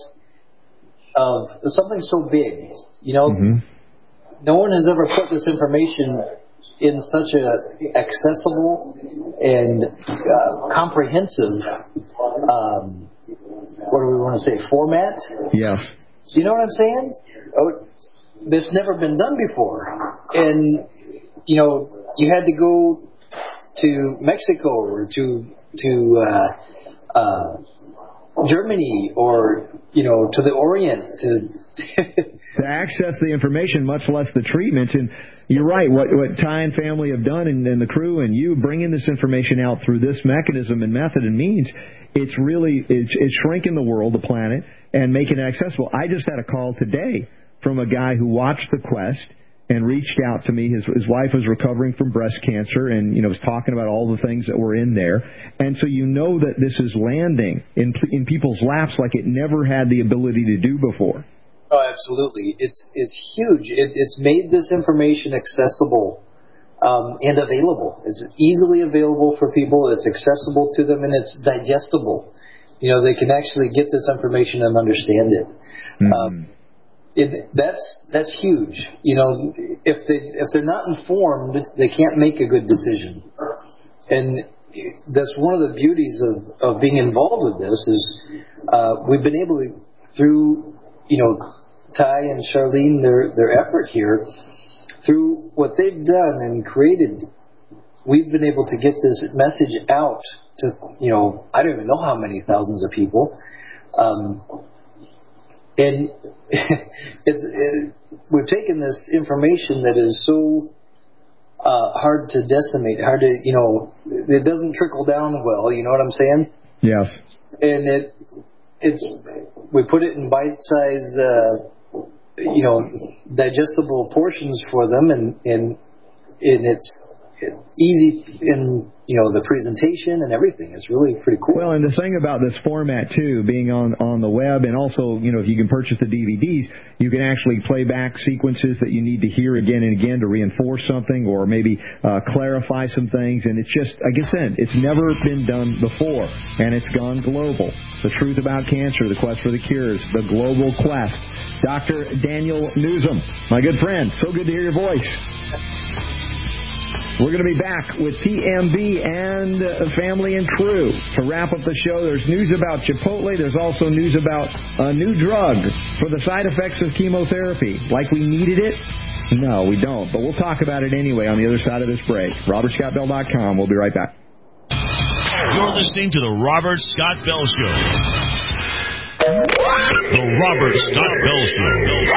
of something so big. You know, mm-hmm. no one has ever put this information in such a accessible and uh, comprehensive, um, what do we want to say, format? Yeah. You know what I'm saying? Oh, this never been done before. And, you know, you had to go to Mexico or to, to, uh, uh, Germany or, you know, to the Orient to to access the information, much less the treatments. And you're right, what, what Ty and family have done, and, and the crew and you bringing this information out through this mechanism and method and means, it's really, it's, it's shrinking the world, the planet, and making it accessible. I just had a call today from a guy who watched the quest and reached out to me. His his wife was recovering from breast cancer and, you know, was talking about all the things that were in there. And so you know that this is landing in in people's laps like it never had the ability to do before. Oh, absolutely. It's it's huge. It, it's made this information accessible um, and available. It's easily available for people. It's accessible to them, and it's digestible. You know, they can actually get this information and understand it. Mm-hmm. Um, It, that's that's huge. You know, if they if they're not informed, they can't make a good decision. And that's one of the beauties of, of being involved with this is uh, we've been able to, through you know Ty and Charlene, their their effort here, through what they've done and created, we've been able to get this message out to you know I don't even know how many thousands of people. Um, And it's, it, we've taken this information that is so uh, hard to decimate, hard to, you know, it doesn't trickle down well, you know what I'm saying? Yes. And it, it's, we put it in bite-sized, uh, you know, digestible portions for them, and, and, and it's easy in, you know, the presentation and everything. It's really pretty cool. Well, and the thing about this format, too, being on, on the web, and also, you know, if you can purchase the D V Ds, you can actually play back sequences that you need to hear again and again to reinforce something or maybe uh, clarify some things. And it's just, like I said, it's never been done before, and it's gone global. The Truth About Cancer, The Quest for the Cures, The Global Quest. Doctor Daniel Newsom, my good friend, so good to hear your voice. We're going to be back with T M B and uh, family and crew to wrap up the show. There's news about Chipotle. There's also news about a new drug for the side effects of chemotherapy. Like we needed it? No, we don't. But we'll talk about it anyway on the other side of this break. Robert Scott Bell dot com. We'll be right back. You're listening to the Robert Scott Bell Show. The Robert Scott Bell Show.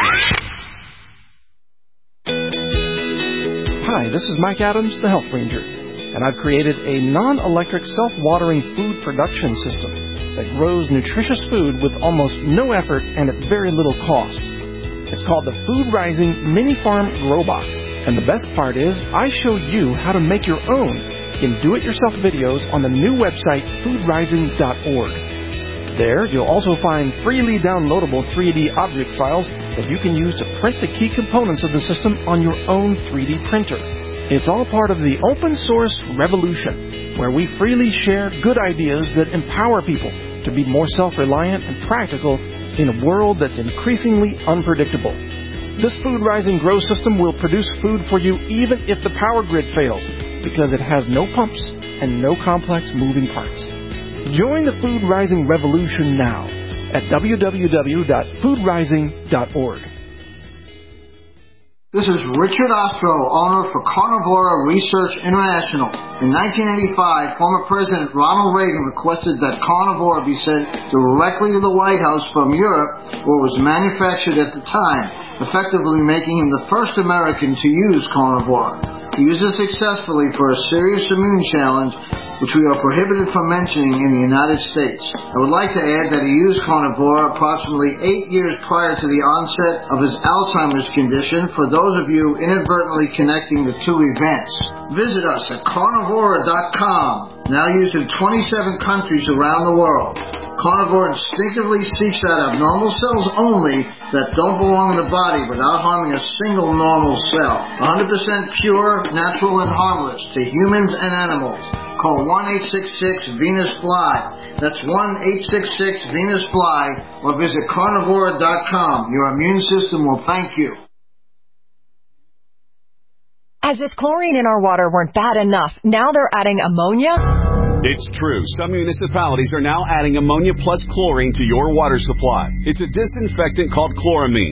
Hi, this is Mike Adams, the Health Ranger, and I've created a non-electric self-watering food production system that grows nutritious food with almost no effort and at very little cost. It's called the Food Rising Mini Farm Grow Box, and the best part is I show you how to make your own in do-it-yourself videos on the new website food rising dot org. There, you'll also find freely downloadable three D object files that you can use to print the key components of the system on your own three D printer. It's all part of the open source revolution, where we freely share good ideas that empower people to be more self-reliant and practical in a world that's increasingly unpredictable. This Food Rising Grow system will produce food for you even if the power grid fails, because it has no pumps and no complex moving parts. Join the Food Rising revolution now at w w w dot food rising dot org. This is Richard Ostro, owner for Carnivora Research International. In nineteen eighty-five, former President Ronald Reagan requested that Carnivora be sent directly to the White House from Europe, where it was manufactured at the time, effectively making him the first American to use Carnivora. He used it successfully for a serious immune challenge, which we are prohibited from mentioning in the United States. I would like to add that he used Carnivora approximately eight years prior to the onset of his Alzheimer's condition, for those of you inadvertently connecting the two events. Visit us at carnivora dot com, now used in twenty-seven countries around the world. Carnivore instinctively seeks out abnormal cells only that don't belong in the body without harming a single normal cell. one hundred percent pure, natural, and harmless to humans and animals. Call one eight six six Venus Fly. That's one eight six six Venus Fly, or visit carnivora dot com. Your immune system will thank you. As if chlorine in our water weren't bad enough, now they're adding ammonia? It's true. Some municipalities are now adding ammonia plus chlorine to your water supply. It's a disinfectant called chloramine.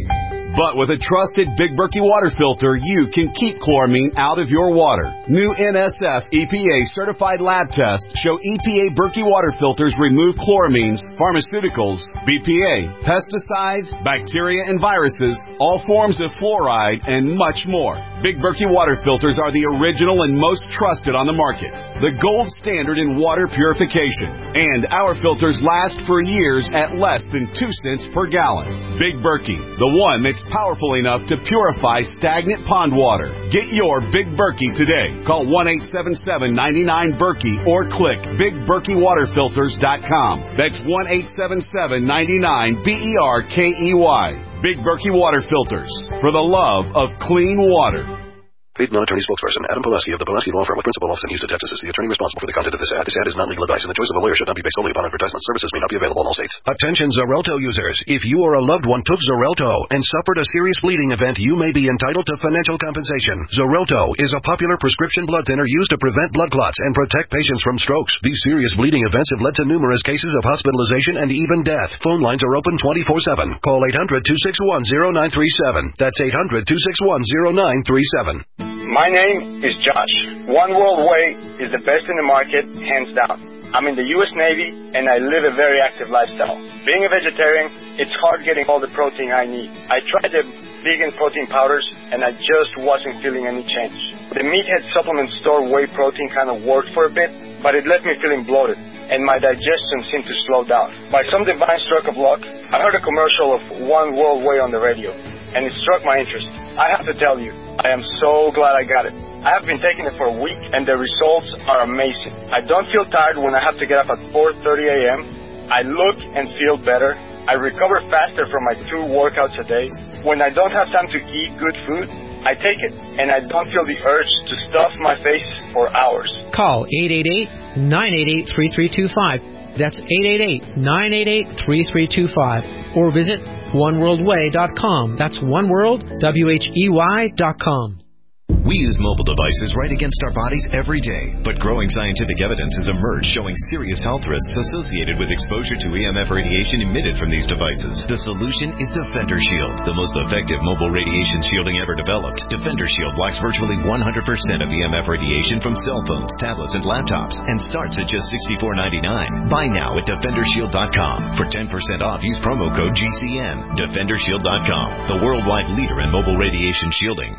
But with a trusted Big Berkey water filter, you can keep chloramine out of your water. New N S F E P A certified lab tests show E P A Berkey water filters remove chloramines, pharmaceuticals, B P A, pesticides, bacteria and viruses, all forms of fluoride, and much more. Big Berkey water filters are the original and most trusted on the market. The gold standard in water purification. And our filters last for years at less than two cents per gallon. Big Berkey, the one that's powerful enough to purify stagnant pond water. Get your Big Berkey today. Call one eight seven seven, nine nine, Berkey or click big berkey water filters dot com. That's one eight seven seven, nine nine, B E R K E Y. Big Berkey Water Filters, for the love of clean water. Paid non-attorney spokesperson Adam Pulaski of the Pulaski Law Firm with principal office in Houston, Texas is the attorney responsible for the content of this ad. This ad is not legal advice, and the choice of a lawyer should not be based solely upon advertisement. Services may not be available in all states. Attention Xarelto users. If you or a loved one took Xarelto and suffered a serious bleeding event, you may be entitled to financial compensation. Xarelto is a popular prescription blood thinner used to prevent blood clots and protect patients from strokes. These serious bleeding events have led to numerous cases of hospitalization and even death. Phone lines are open twenty-four seven. Call eight hundred, two six one, zero nine three seven. That's eight hundred, two six one, zero nine three seven. My name is Josh. One World Whey is the best in the market, hands down. I'm in the U S Navy, and I live a very active lifestyle. Being a vegetarian, it's hard getting all the protein I need. I tried the vegan protein powders, and I just wasn't feeling any change. The Meathead supplement store whey protein kind of worked for a bit, but it left me feeling bloated, and my digestion seemed to slow down. By some divine stroke of luck, I heard a commercial of One World Whey on the radio, and it struck my interest. I have to tell you, I am so glad I got it. I have been taking it for a week, and the results are amazing. I don't feel tired when I have to get up at four thirty a.m. I look and feel better. I recover faster from my two workouts a day. When I don't have time to eat good food, I take it, and I don't feel the urge to stuff my face for hours. Call eight eight eight, nine eight eight, three three two five. That's eight eight eight, nine eight eight, three three two five. Or visit one world way dot com. That's oneworld, W H E Y dot com. We use mobile devices right against our bodies every day, but growing scientific evidence has emerged showing serious health risks associated with exposure to E M F radiation emitted from these devices. The solution is Defender Shield, the most effective mobile radiation shielding ever developed. Defender Shield blocks virtually one hundred percent of E M F radiation from cell phones, tablets, and laptops, and starts at just sixty-four ninety-nine. Buy now at defender shield dot com. For ten percent off, use promo code G C N. defender shield dot com, the worldwide leader in mobile radiation shielding.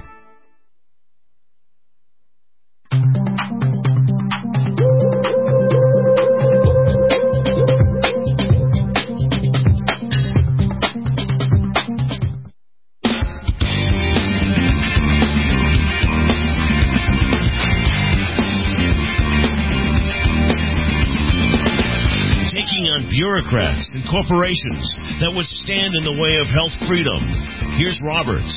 Bureaucrats and corporations that would stand in the way of health freedom. Here's Roberts.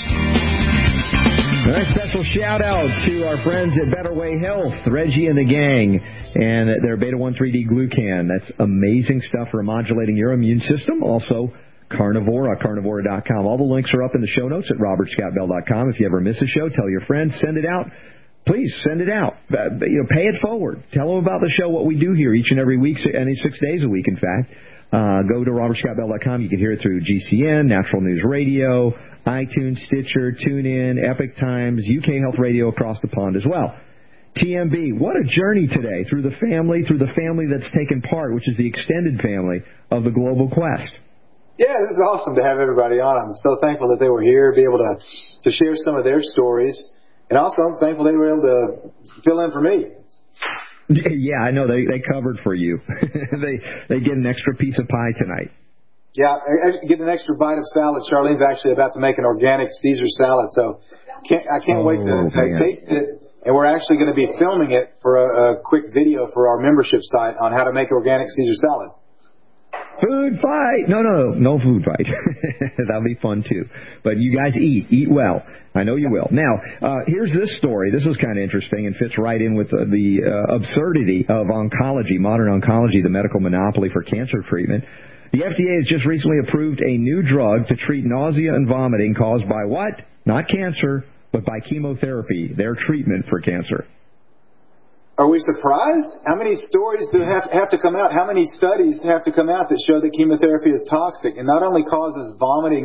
A special shout out to our friends at Better Way Health, Reggie and the gang, and their beta one three D glucan. That's amazing stuff for modulating your immune system. Also, Carnivora, carnivora dot com. All the links are up in the show notes at robert scott bell dot com. If you ever miss a show, tell your friends, send it out. Please send it out. Uh, you know, pay it forward. Tell them about the show, what we do here each and every week, any six days a week, in fact. Uh, go to robert scott bell dot com. You can hear it through G C N, Natural News Radio, iTunes, Stitcher, TuneIn, Epic Times, U K Health Radio across the pond as well. T M B, what a journey today through the family, through the family that's taken part, which is the extended family of the Global Quest. Yeah, this is awesome to have everybody on. I'm so thankful that they were here, be able to, to share some of their stories. And also, I'm thankful they were able to fill in for me. Yeah, I know. They they covered for you. they they get an extra piece of pie tonight. Yeah, I get an extra bite of salad. Charlene's actually about to make an organic Caesar salad, so can't, I can't oh, wait to, to taste it. And we're actually going to be filming it for a, a quick video for our membership site on how to make organic Caesar salad. Food fight. No, no, no food fight. That'll be fun, too. But you guys eat. Eat well. I know you will. Now, uh, here's this story. This is kind of interesting and fits right in with uh, the uh, absurdity of oncology, modern oncology, the medical monopoly for cancer treatment. The F D A has just recently approved a new drug to treat nausea and vomiting caused by what? Not cancer, but by chemotherapy, their treatment for cancer. Are we surprised? How many stories do have, have to come out? How many studies have to come out that show that chemotherapy is toxic and not only causes vomiting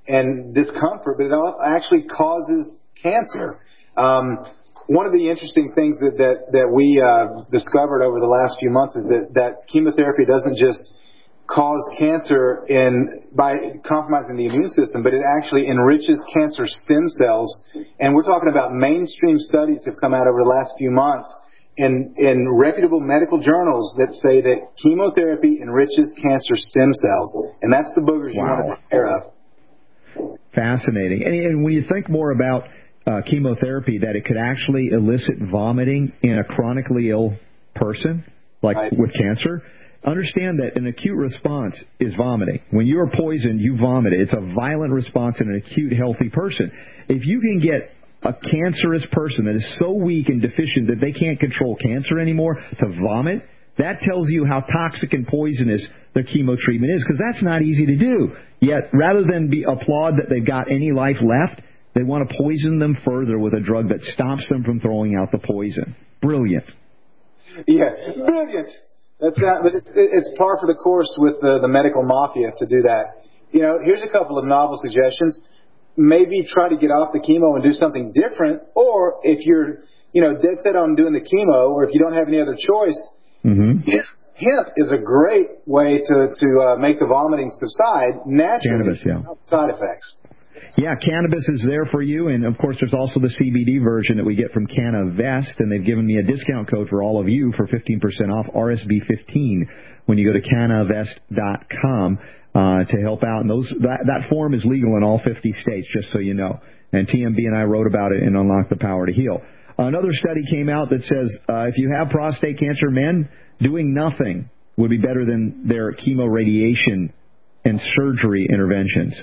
and discomfort, but it actually causes cancer. Um, one of the interesting things that, that, that we uh, discovered over the last few months is that, that chemotherapy doesn't just cause cancer in by compromising the immune system, but it actually enriches cancer stem cells. And we're talking about mainstream studies have come out over the last few months in, in reputable medical journals that say that chemotherapy enriches cancer stem cells. And that's the boogers wow. you want to take care of. Fascinating. And, and when you think more about uh, chemotherapy, that it could actually elicit vomiting in a chronically ill person, like right. with cancer, understand that an acute response is vomiting. When you are poisoned, you vomit. It's a violent response in an acute, healthy person. If you can get a cancerous person that is so weak and deficient that they can't control cancer anymore to vomit, that tells you how toxic and poisonous their chemo treatment is, because that's not easy to do. Yet, rather than be applaud that they've got any life left, they want to poison them further with a drug that stops them from throwing out the poison. Brilliant. Yeah, brilliant. That's not, but it's, it's par for the course with the, the medical mafia to do that. You know, here's a couple of novel suggestions. Maybe try to get off the chemo and do something different, or if you're, you know, dead set on doing the chemo, or if you don't have any other choice, mm-hmm. hemp is a great way to to uh, make the vomiting subside naturally. Cannabis, yeah. Without side effects. Yeah, cannabis is there for you, and of course there's also the C B D version that we get from CannaVest, and they've given me a discount code for all of you for fifteen percent off, R S B fifteen, when you go to canna vest dot com uh, to help out. And those that, that form is legal in all fifty states, just so you know. And T M B and I wrote about it in Unlock the Power to Heal. Another study came out that says uh, if you have prostate cancer, men, doing nothing would be better than their chemoradiation and surgery interventions.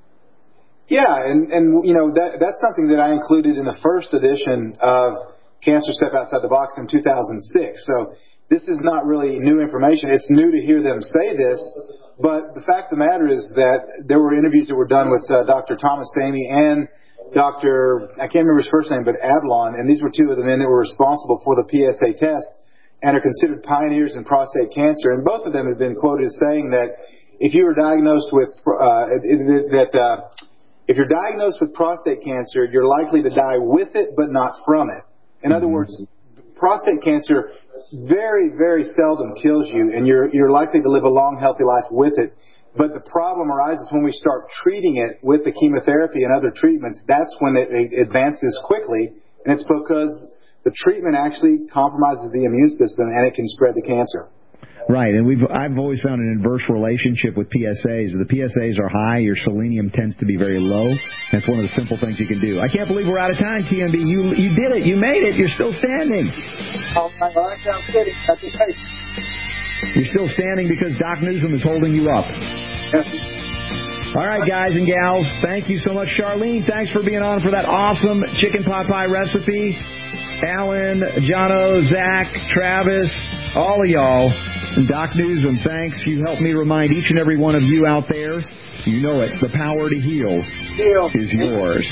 Yeah, and, and you know, that that's something that I included in the first edition of Cancer Step Outside the Box in two thousand six. So this is not really new information. It's new to hear them say this, but the fact of the matter is that there were interviews that were done with uh, Doctor Thomas Samey and Doctor, I can't remember his first name, but Avalon, and these were two of the men that were responsible for the P S A test and are considered pioneers in prostate cancer. And both of them have been quoted as saying that if you were diagnosed with, uh, that, uh, if you're diagnosed with prostate cancer, you're likely to die with it, but not from it. In other words, prostate cancer very, very seldom kills you, and you're, you're likely to live a long, healthy life with it. But the problem arises when we start treating it with the chemotherapy and other treatments. That's when it, it advances quickly, and it's because the treatment actually compromises the immune system, and it can spread the cancer. Right, and we've I've always found an inverse relationship with P S As. If the P S As are high, your selenium tends to be very low. That's one of the simple things you can do. I can't believe we're out of time, T M B. You you did it. You made it. You're still standing. All right, all right, I'm steady. That's okay. You're still standing because Doc Newsom is holding you up. Yes. All right, guys and gals, thank you so much. Charlene, thanks for being on for that awesome chicken pot pie recipe. Alan, Jono, Zach, Travis, all of y'all. And Doc Newsom, thanks. You helped me remind each and every one of you out there, you know it, the power to heal, heal. is yours.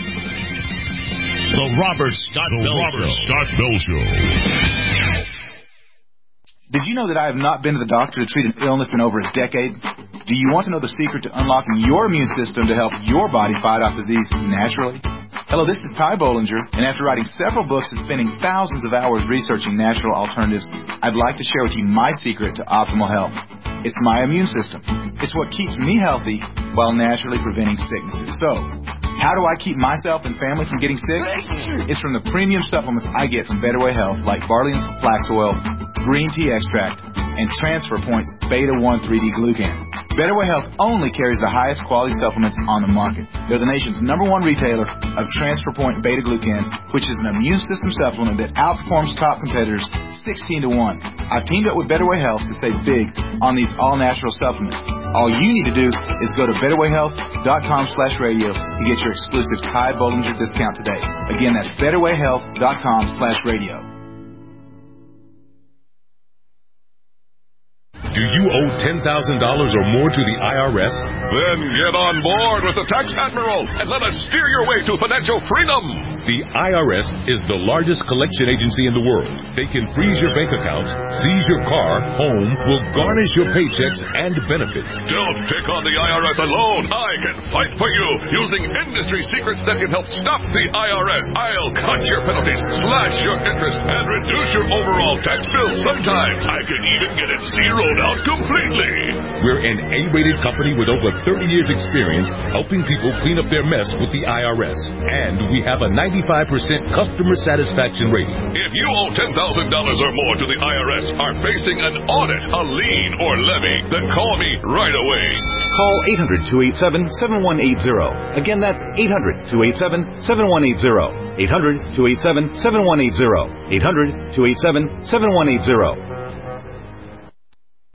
The Robert Scott the Bell Robert Show. Scott Bell Show. Did you know that I have not been to the doctor to treat an illness in over a decade? Do you want to know the secret to unlocking your immune system to help your body fight off disease naturally? Hello, this is Ty Bollinger, and after writing several books and spending thousands of hours researching natural alternatives, I'd like to share with you my secret to optimal health. It's my immune system. It's what keeps me healthy while naturally preventing sicknesses. So, how do I keep myself and family from getting sick? It's from the premium supplements I get from Better Way Health, like Barley's Flax Oil, Green Tea Extract, and Transfer Point's Beta one three D Glucan. Better Way Health only carries the highest quality supplements on the market. They're the nation's number one retailer of Transfer Point Beta Glucan, which is an immune system supplement that outperforms top competitors sixteen to one. I've teamed up with Better Way Health to save big on these all-natural supplements. All you need to do is go to better way health dot com slash radio to get your exclusive Ty Bollinger discount today. Again, that's better way health dot com slash radio. Do you owe ten thousand dollars or more to the I R S? Then get on board with the Tax Admiral and let us steer your way to financial freedom. The I R S is the largest collection agency in the world. They can freeze your bank accounts, seize your car, home, will garnish your paychecks and benefits. Don't pick on the I R S alone. I can fight for you using industry secrets that can help stop the I R S. I'll cut your penalties, slash your interest, and reduce your overall tax bill. Sometimes I can even get it zeroed out completely. We're an A-rated company with over thirty years experience helping people clean up their mess with the I R S. And we have a ninety-five percent customer satisfaction rating. If you owe ten thousand dollars or more to the I R S, are facing an audit, a lien, or levy, then call me right away. Call eight hundred, two eight seven, seven one eight zero. Again, that's eight hundred, two eight seven, seven one eight zero. eight hundred, two eight seven, seven one eight zero. eight hundred, two eight seven, seven one eight zero.